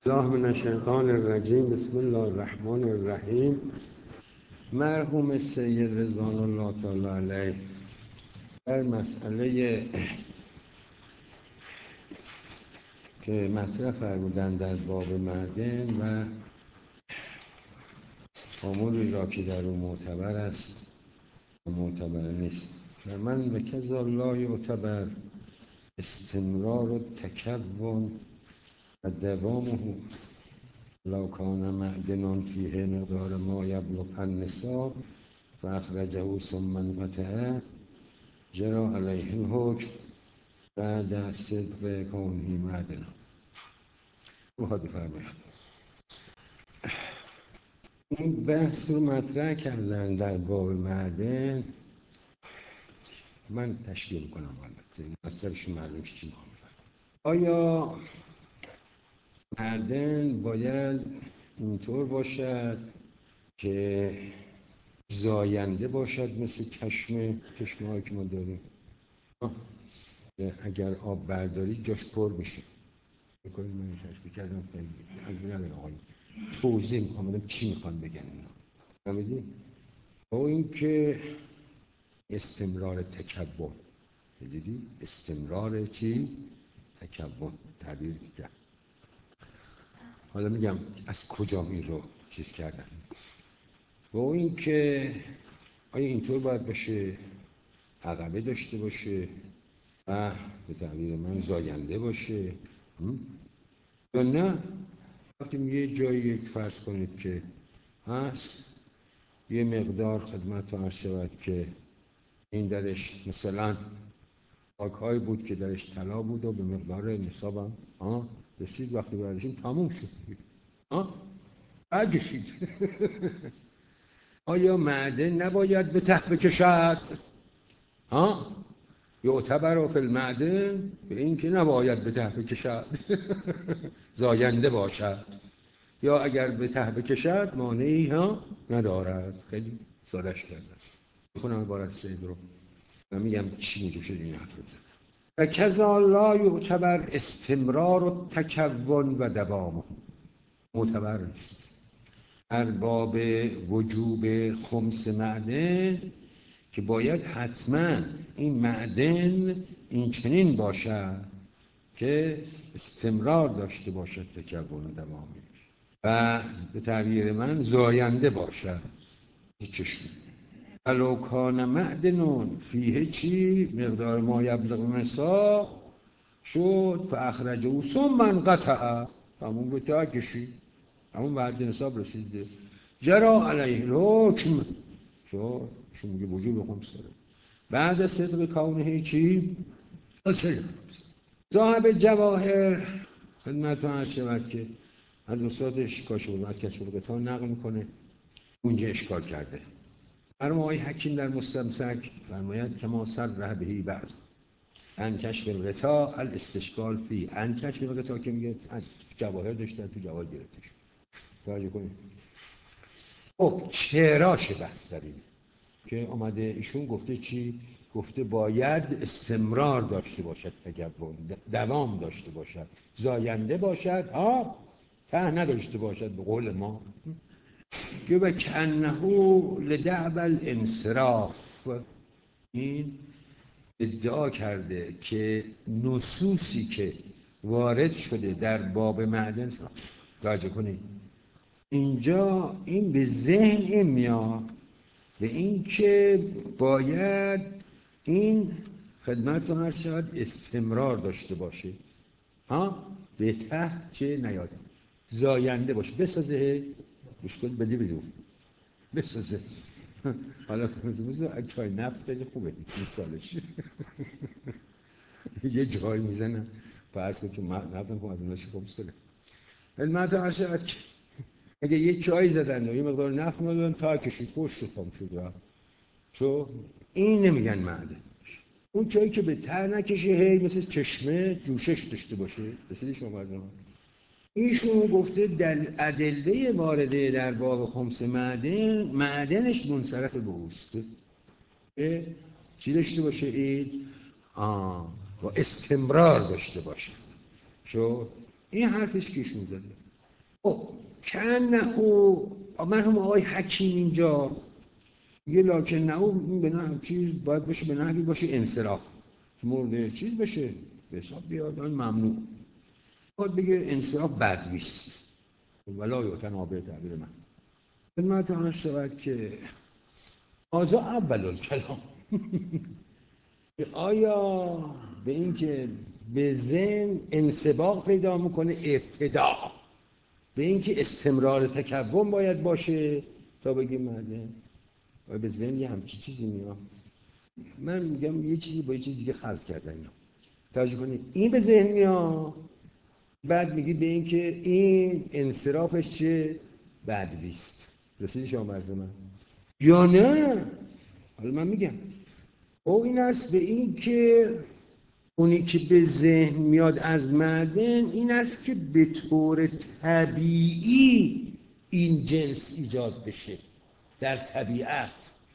الله من الشیطان الرجیم. بسم الله الرحمن الرحیم. مرحوم سید رضوان الله تعالی علیه در مسئله که مطرح فرمودن در باب معدن و اموری را که در اون معتبر است و معتبر نیست، فرمان و کذا لا یعتبر استمرار و تکون و دوامه لو کان معدن فیه مقدار ما یبلغ النصاب فاخرجه ثم انقطع جری علیه الحکم بعد صدق کونه معدنا. میخواد بفرماید این بحث رو مطرح کردن در باب معدن. من تشکیل کنم البته مطلبش معلوم چی میخوام بفرماید. آیا معدن باید اینطور باشد که زاینده باشد مثل چشمه‌هایی که ما داریم؟ اگر آب برداری جاش پر میشه. بکنید من تشکیل کردم خیلی از نداره آقای توضیح میخوام چی میخوان بگن اینا. فهمیدی؟ با این که استمرار تکون، دیدی؟ استمرار چی؟ تکون تعبیر کرد. حالا میگم از کجا این رو چیز کردن. با این که آیا اینطور باید باشه عقبه داشته باشه و به تعبیر من زاینده باشه یا نه وقتی یه جایی فرض کنید که هست یه مقدار خدمت عرض شود که این درش مثلا خاک‌هایی بود که درش طلا بود و به مقدار نصاب هم رسید، وقتی برداشتیم تموم شد. اگشید آیا معدن نباید به ته بکشد؟ یعتبر فی المعدن به این که نباید به ته بکشد زاینده باشد، یا اگر به ته بکشد مانعی ندارد. خیلی سادش کرده. میخونم عبارت سید رو و میگم چی میگه شد این حرف رو بزنم. و کذا لا یعتبر استمرار و تکون و دوام معتبر نیست. ارباب وجوب خمس معدن که باید حتما این معدن این چنین باشد که استمرار داشته باشد تکون و دوامی و به تعبیر من زاینده باشد. چشم ولو کان معدن فیه چی مقدار ما یبلغ النصاب شد فاخرجه ثم انقطع تموم رو تا کشید همون بعد نصاب رسیده جرا علیه الحکم شد چون میگه وجوب خمس داره بعد صدق کونه چی؟ صاحب جواهر خدمتتون عرض شود که از استادش کاشف از کشف القطاع نقل میکنه اونجا اشکال کرده. مرحوم آقای حکیم در مستمسک فرماید کما صرح به بعض ان کشف القطاع الاستشکال فی ان کشف القطاع که میگه از جواهر داشتن تو جواهر گرفتش. توجه کنید. خب چراش بحث داریم که اومده ایشون گفته چی؟ گفته باید استمرار داشته باشد، تکون دوام داشته باشد، زاینده باشد، ته نداشته باشد به قول ما. که و کنه لدعب الانصراف این ادعا کرده که نصوصی که وارد شده در باب معدن توجه کنید اینجا این به ذهن این میاد به این که باید این خدمت رو هر شد استمرار داشته باشه به ته چه نیاد زاینده باشه بسازه مشکل بده بدون بسازه. حالا کنزموز چای نفت خیلی خوبه مثالش یه جایی میزنم فرض کن که نفتم کنم از اوناش خوب سره علمت هر شد که اگه یه چای زدن و یه مقدار نفت مدن تا کشید خوش شد خم شد چون این نمیگن معدن. اون چایی که به ته نکشه هی مثل چشمه جوشش داشته باشه رسیدی شما مردم ایشون گفته در ادله وارده در باب خمس معدن معدنش منصرف به اوست چی داشته باشه این؟ با استمرار داشته باشه. این حرفش که ایشون زده خب کنهو مرحوم آقای حکیم اینجا یه لاکن نهو به نه چیز باید باشه، به نحوی باشه انصراف مورد چیز بشه به حساب بیاد، آن ممنوع باید بگه انصراف بدویست ولا یتنابه تعبیر من خدمت آن شود که آزا اول الکلام آیا به این که به ذهن انسباق پیدا میکنه ابتدا به این که استمرار تکون باید باشه تا بگیم معنی و به ذهن یه همچی چیزی میاد. من میگم یه چیزی با یه چیز دیگه خلط کردن اینا توجه کنید، این به ذهن میاد بعد میگی به این که این انصرافش چه بدویست. رسیدی شما مرز من یا نه؟ حالا من میگم او این است به این که اونی که به ذهن میاد از معدن این است که به طور طبیعی این جنس ایجاد بشه در طبیعت.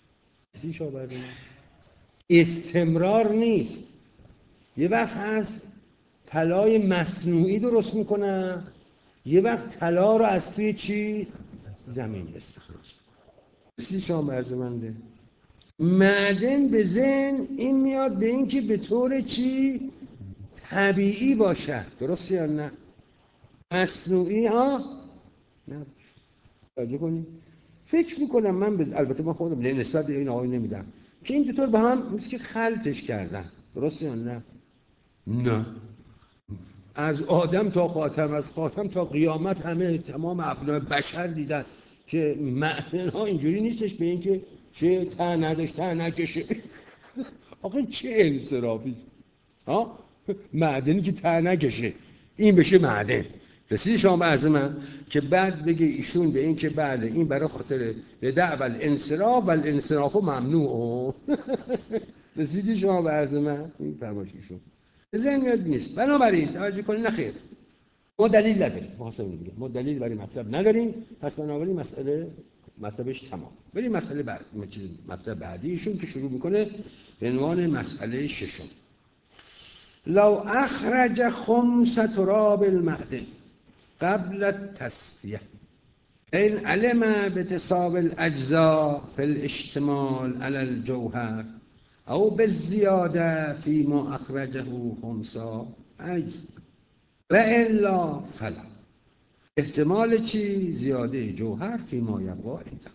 استمرار نیست. یه وقت هست طلای مصنوعی درست میکنن، یه وقت طلا رو از توی چی؟ زمین استخراج. رسیدی شما برزمنده معدن به ذهن این میاد به این که به طور چی؟ طبیعی باشد. درست یا نه؟ مصنوعی ها؟ نه. توجه کنید فکر میکنم من البته من خودم نسبت به این آقای نمیدم که این دوتور به هم مثل که خلطش کردن. درست یا نه؟ نه. از آدم تا خاتم، از خاتم تا قیامت همه تمام ابناء بشر دیدن که معدن ها اینجوری نیستش به این که چه ته نداشت ته نکشه. آخه چه انصرافیست ها؟ معدنی که ته نکشه این بشه معدن. رسیدی شما به عرض من که بعد بگه ایشون به این که بله این برای خاطر دعو الانصراف و الانصراف ممنوع. رسیدی شما به عرض من این فرمایش ایشون ذهن یاد نیست. بنابراین توجه کنید نخیر ما دلیل نداریم، ما دلیل برای مطلب نداریم، پس بنابراین مسئله مطلبش تمام. بریم مسئله مطلب بعدی ایشون که شروع میکنه به عنوان مسئله ششم. لو اخرج خمس تراب المعدن قبل التصفیه این علم باتصاب الاجزاء في الاشتمال على الجوهر او بالزیاده فيما اخرجه خمسا عجز و الا فلا. احتمال چی؟ زیاده جوهر فيما یبقى عنده.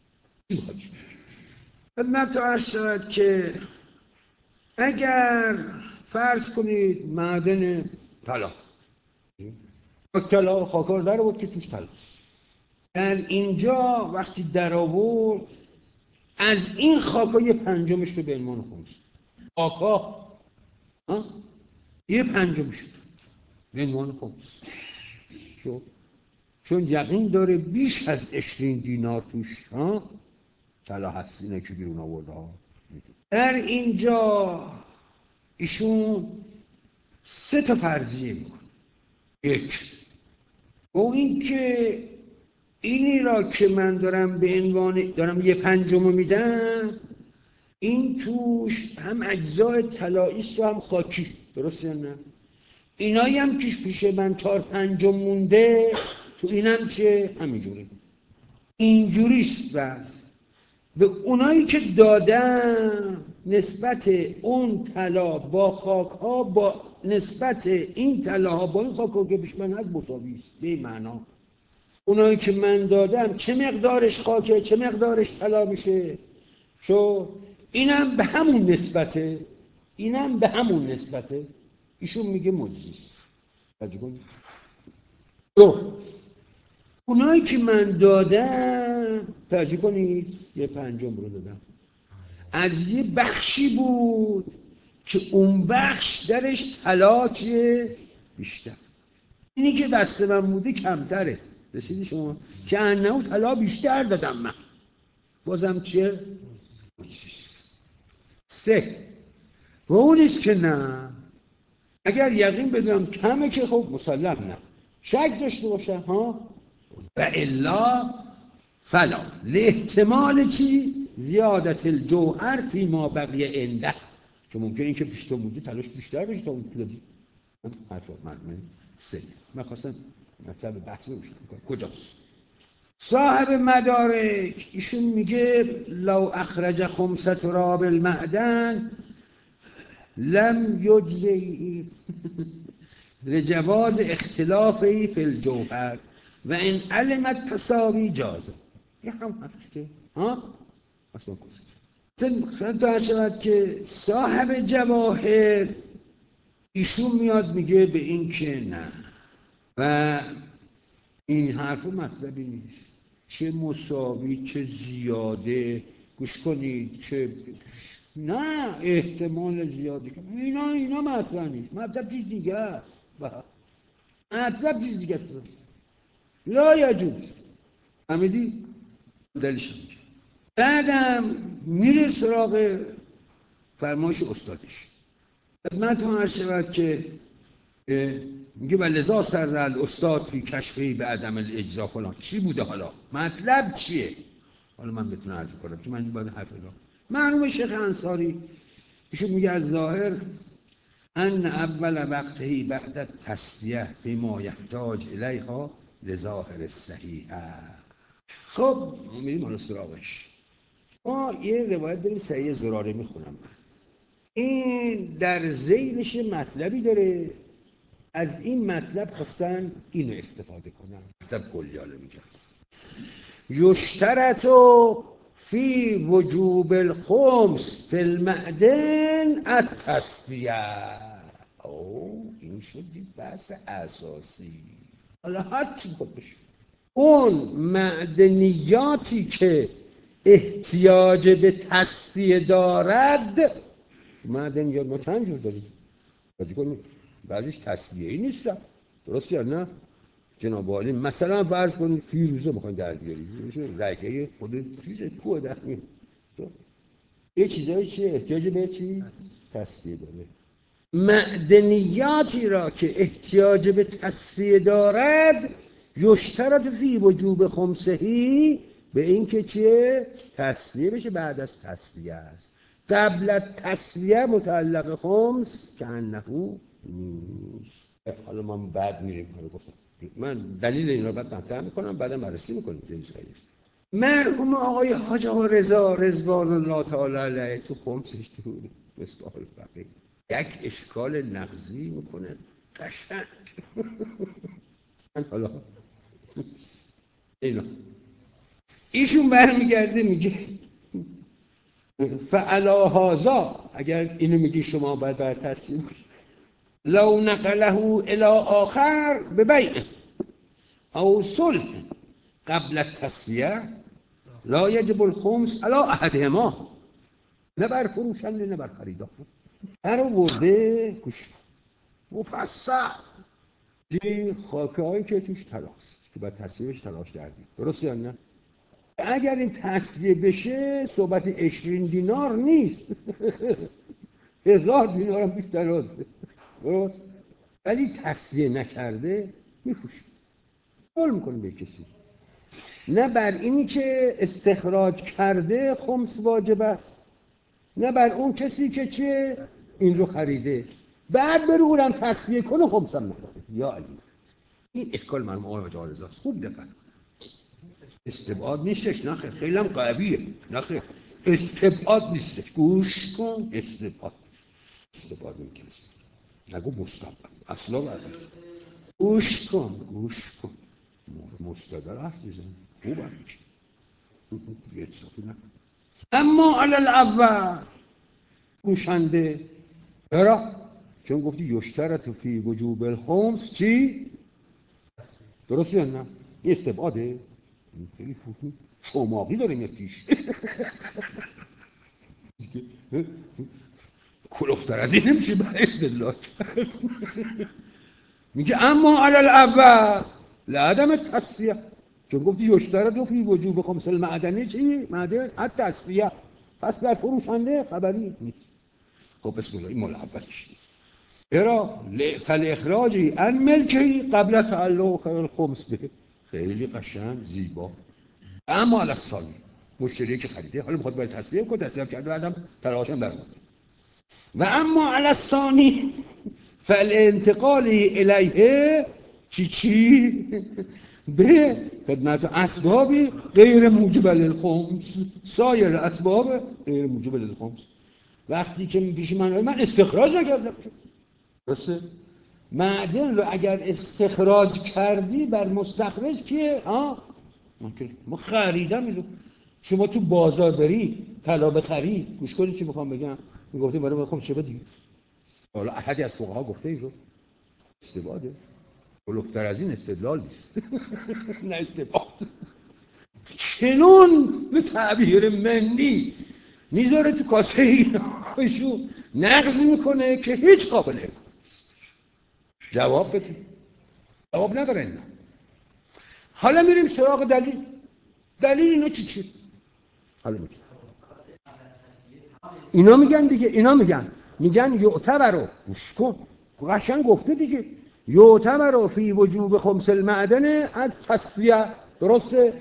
خدمت عرض شود که اگر فرض کنید معدن طلا طلا خاکار در بود که توش طلا در اینجا وقتی در آورد از این خاکا یه پنجمش رو به عنوان خمس خاکا یه پنجمش رو به عنوان خمس چون یقین داره بیش از 20 دینار توش طلا هست اینه که بیرون آورده ها. در اینجا ایشون 3 تا فرضیه میکنه. یک و این که اینی را که من دارم به عنوان دارم یه پنجم میدم این توش هم اجزای طلاییست و هم خاکی. درست یا نه؟ اینایی هم که پیش من 4/5 مونده تو اینم که همینجوری اینجوریست. بس به اونایی که دادم نسبت اون طلا با خاک ها با نسبت این طلاها با این خاک ها که پیش من هست مساویست. به معنا اونایی که من دادم چه مقدارش خاکه چه مقدارش طلا میشه، چون اینم به همون نسبته اینم به همون نسبته. ایشون میگه مجزیست. دو اونایی که من دادم توجه کنید یه پنجم رو دادم از یه بخشی بود که اون بخش درش طلا چیه بیشتر، اینی که دست من بوده کمتره. رسیدی شما که انه طلا بیشتر دادم من بازم چیه 3 و اونیست که نه اگر یقین بدونم کمه که خب مسلم نه شک داشته باشه ها و الا فلا لاحتمال چی؟ زیادت الجوهر فی ما بقیه عنده که ممکنه این که بیشتر بوده تلاش بیشتر بشه تا اون کلو حرف معنی 3. من خواستم مثلا بحث روش میکنه کجاست. صاحب مدارک ایشون میگه لو اخرج خمس تراب المعدن لم یجزی لجواز اختلافی فی الجوهر و این علمت تساوی جازه. این هم هسته ها اصلا خیلی شود که صاحب جواهر ایشون میاد میگه به این که نه و این حرف مطلبی نیست، چه مساوی چه زیاده، گوش کنید، چه نه احتمال زیاده که اینا مطلب نیست، مطلب چیز دیگه است، مطلب چیز دیگه است. لا یجوز. فهمیدی؟ دلیلش میگه. بعدم میره سراغ فرمایش استادش. خدمت هم عرض شود که میگه و لذا سر الاستاد فی کشفی به عدم الاجزا فلان. چی بوده حالا؟ مطلب چیه؟ حالا من بتونم عرض کنم چون من باید حرف را مرحوم شیخ انصاری ایشون میگه از ظاهر ان اول وقتهی بعد التسلیه فیما یحتاج الیها لظاهر الصحیحه. خب میریم حالا سراغش. ما یه روایت داریم صحیح زراره میخونم. این در ذیلش مطلبی داره، از این مطلب خواستن اینو استفاده کنن. مطلب کلیاله میگن یشترط فی وجوب الخمس فی المعدن التسلیه. او این شد بحث اساسی. حالا حتی خود بشه اون معدنیاتی که احتیاج به تصفیه دارد. معدنیات ما چند جور داریم بازی کنیم، بعضیش تصفیه‌ای نیستن، درست یا نه جناب عالی؟ مثلا فرض کنید فیروزه میخواین در بیارید، رگه خود فیروزه کوه در میاد، یه چیزایی چیه احتیاج به چی؟ تصفیه داره. معدنیاتی را که احتیاج به تصفیه دارد یشترط فی وجوب خمسهی، به این که چیه؟ تصفیه بشه بعد از تصفیه است. قبل از تصفیه متعلق خمس که انه نیست. حالا ما بعد میریم کارو گفتم من دلیل این را بعد مطرح میکنم، بعدم بررسی میکنیم که این صحیحه. مرحوم آقای حاج آقا رضا رضوان الله تعالی علیه تو خمسش تو مصباح الفقیه یک اشکال نقضی میکنه قشنگ. حالا ایشون برمیگرده میگه فعلا هذا، اگر اینو میگی شما باید بر تصمیم لو نقله الى آخر ببیع او صلح قبل التسویه لا یجب الخمس علی احدهما. نه بر فروشنده نه بر خریدار. هر ورده گوش مفصل دی خاکه هایی که توش تلاست که باید تصویرش تلاش دردید، درست یا نه؟ اگر این تصویه بشه صحبت 20 دینار نیست 1000 دینار هم بیشتر هسته، درست؟ ولی تصویه نکرده میفروشه، قول میکنه به کسی. نه بر اینی که استخراج کرده خمس واجب است، نه بر اون کسی که چه این رو خریده بعد بره اونم تصفیه کنه خمسم نکنه. یا علی این اشکال مرحوم آقای حاج آقا رضاست، خوب دقت کن. استبعاد نیستش، نخیر خیلی هم قویه، نخیر استبعاد نیستش، گوش کن استبعاد میکنه، نگو مستقبل اصلا برده. گوش کن مستقبل حرف میزن خوب حرف میزن یه اتصافی نکن. اما علال اول گوشنده چرا؟ چون گفتی یشترط فی وجوب الخمس چی؟ درست یا نه؟ این استبعاده؟ این خیلی شماقی داره میاد پیش کلوفتر از این نمیشه برای استدلال. میگه اما علال اول لعدم تصفیه، چون گفتی یشترط فی وجوب خمس المعدنی چی؟ معدن التصفیه، پس بر فروشنده خبری نیست. خب بسم الله این مال اولش. چرا؟ فالاخراجی ان ملکی قبل تعلق الخمس به. خیلی قشنگ زیبا. اما علی الثانی مشتری که خریده حالا میخواد باید تصویه کنه، تصویه کرده بعدم تلاشم برمونه. و اما علی الثانی فالانتقال الیه چی به خدمت اسبابی غیر موجب للخمس، سایر اسباب غیر موجب للخمس. وقتی که پیش من استخراج نکردم. درسته؟ معدن رو اگر استخراج کردی بر مستخرج کیه؟ ما خریدم اینو. شما تو بازار بری طلا بخری، گوش کنید چی میخوام بگم. میگفتی برای من چه بدی؟ حالا احدی از فقها گفته اینو استباده. بلوغتر از این استدلال نیست. نه استباد. چنون به تعبیر منی میذاره تو کاسه ایناشو نقض میکنه که هیچ قابله جواب بده. جواب نداره اینا. حالا میریم سراغ دلیل. دلیل اینا چی؟ حالا میگیم اینا میگن دیگه، اینا میگن یعتبرو، گوش کن قشنگ گفته دیگه، یعتبرو فی وجوب خمس المعدن التصفیه. درسته؟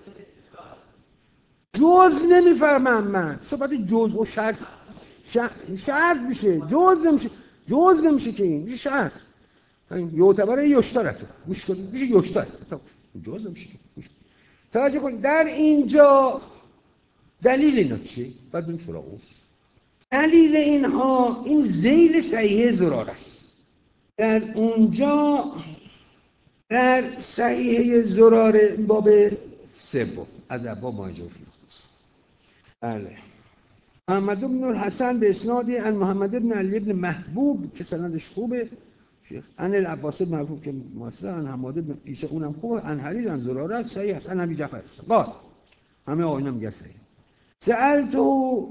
جز نمیفهمم من صحبت جز و شرط میشه، جز نمیشه که این میشه شرط. یعتبر یشترطه، گوش کنید میشه یشترط، جز نمیشه. توجه کنید در اینجا دلیل اینا چیه؟ بعد بریم سراغ اون. دلیل اینها این ذیل صحیح زرار است. در اونجا در صحیح زرار باب سوم از ابواب ماجور بله. محمد بن الحسن به اسناد عن محمد بن علی بن محبوب که سندش خوبه، عن العباس بن محبوب که مؤثر، عن حماد بن عیسی اونم خوبه، عن حریز عن زرارت صحیح است، عن ابی جعفر است. قال همه آینا میگه صحیح. سألته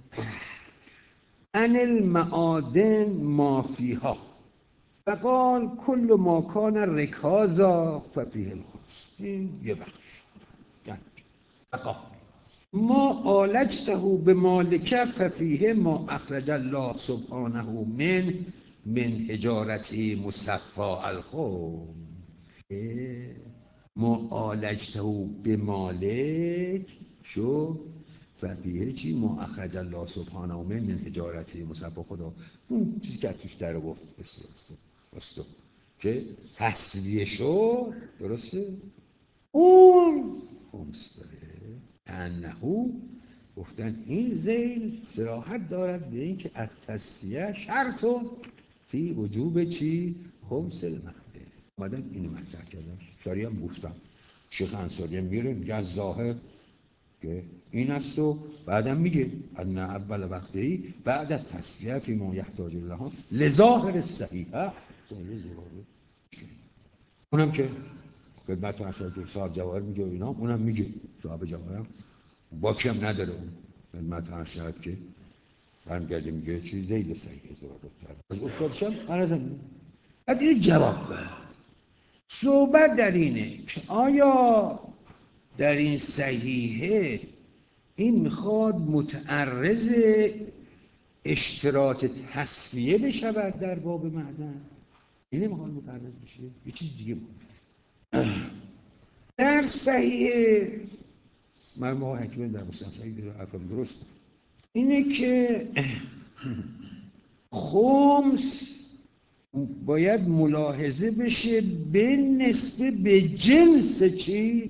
عن المعادن ما فيها فقال كل ما كان ركازا ففيه الخمس. این یه بخش. فقال ما عالجته بمالک ففیه ما اخرج الله سبحانه من حجارته مصفا الخم. ما عالجته بمالک شو ففیه چی؟ ما اخرج الله سبحانه من حجارته مصفا. خدا اون چیزی که توش در گفت بسته که تصویه شو. درسته؟ اون خمس داره. انهو گفتن این ذیل صراحت دارد به این که التصفیه شرط فی وجوب چی؟ خمس المعدن. اومدن اینو مطرح کردن. شاری هم گفتم شیخ انصاری میره میگه از ظاهر که این است و بعدم میگه ان اول وقتی بعد از تصفیه فی ما یحتاج الیه لظاهر الصحیحه. اونم که خدمت اصلا صاحب جواهر میگه اینا، اونم میگه صاحب جواهرم باکی هم نداره. اون خدمت اصلا که برمیگرده میگه چیز ذیل صحیح زرار از استادشم عرضم. بعد این جواب بده. صحبت در اینه که آیا در این صحیحه این میخواد متعرض اشتراط تصفیه بشود در باب معدن؟ اینه میخواد متعرض بشه یه چیز دیگه بود. در صحیح مرموها حکمه در مستم صحیح در حرفم درست اینه که خمس باید ملاحظه بشه به نسبه به جنس چی؟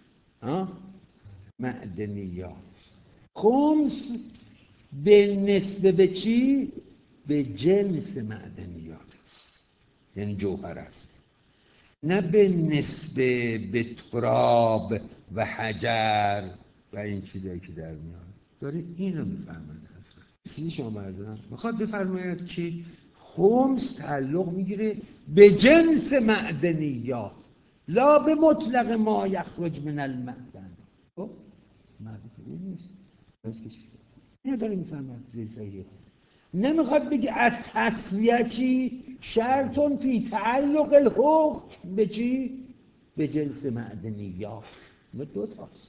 معدنیات. خمس به نسبه به چی؟ به جنس معدنیات است، یعنی جوهر است، نه به نسبه به تراب و حجر و این چیزایی که در میاد. داره اینو میفرماید حضرت. سی شما برزنم میخواد بفرماید که خمس تعلق میگیره به جنس معدنیات لا به مطلق ما یخرج من المعدن. خب معدنی نیست بس که اینو داره میفرماید زیر صحیحه. نمیخواد بگه از تصویه چی؟ شرطون فی تعلق الحکم به چی؟ به جنس معدنیات. دو تاست.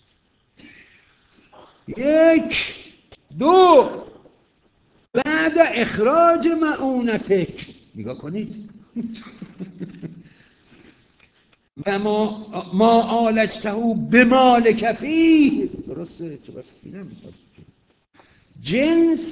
یک دو بعد اخراج معونتک نگاه کنید و ما عالجته به مالک فیه. درسته؟ چه بس نمیخواد جنس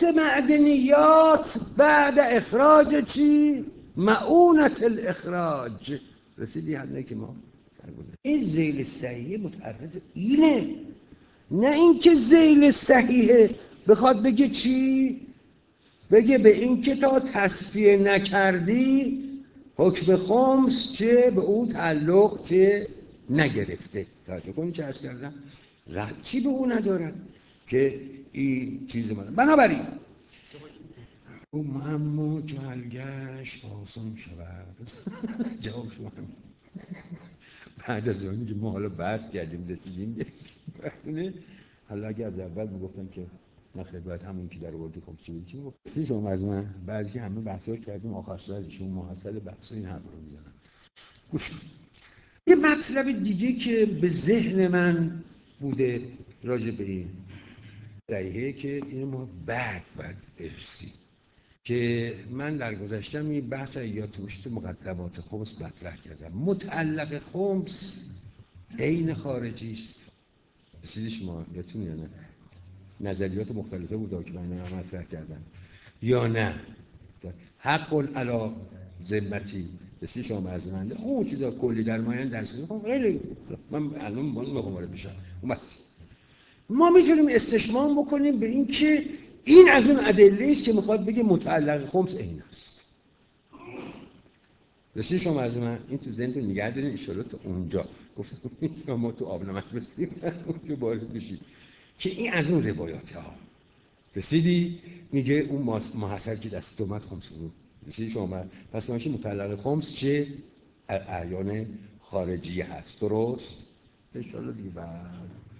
معدنیات بعد اخراج چی؟ معونت الاخراج. رسیدی حد که ما این ذیل صحیحه متعرض اینه، نه اینکه ذیل صحیحه بخواد بگه چی؟ بگه به این که تا تصفیه نکردی حکم خمس چه به اون تعلق چه نگرفته. توجه کنید چه عرض کردم؟ ربطی به اون ندارد که این چیز من. بنابراین او معما جلگش آسان شود. جواب شما بعد از اونی که ما حالا بحث کردیم رسیدیم بخونه حالا اگه از اول میگفتم که نخیر باید همون که در آوردی خب چی میگفت سی شما از من بعضی که همه بحثا کردیم آخر سرشون محصل بحث این حرف رو میزنن. گوش یه مطلب دیگه که به ذهن من بوده راجع به این صحیحه که این ما بعد ارسی که من در گذشتم این بحث یا توشت مقدمات خمس مطرح کردم. متعلق خمس عین خارجی است. رسیدی شما یادتون یا نه؟ نظریات مختلفه بود که من مطرح کردم یا نه؟ حق علی ذمتی رسیدی شما مرزمنده اون چیزا کلی در مایان درس میخوام خیلی من الان میخوام وارد بشم. ما میتونیم استشمام بکنیم به این که این از اون ادله است که میخواد بگه متعلق خمس عین است. رسید شما از من این تو ذهنتون نگه دارین ان شاءالله تا اونجا گفتم ما تو آب نمک بزنیم اونجا وارد بشید که این از اون روایات ها. رسیدی میگه اون محصل که دست اومد خمس بود. رسیدی شما پس ماشی متعلق خمس چه اعیان خارجی هست. درست ان شاءالله دیگه بعد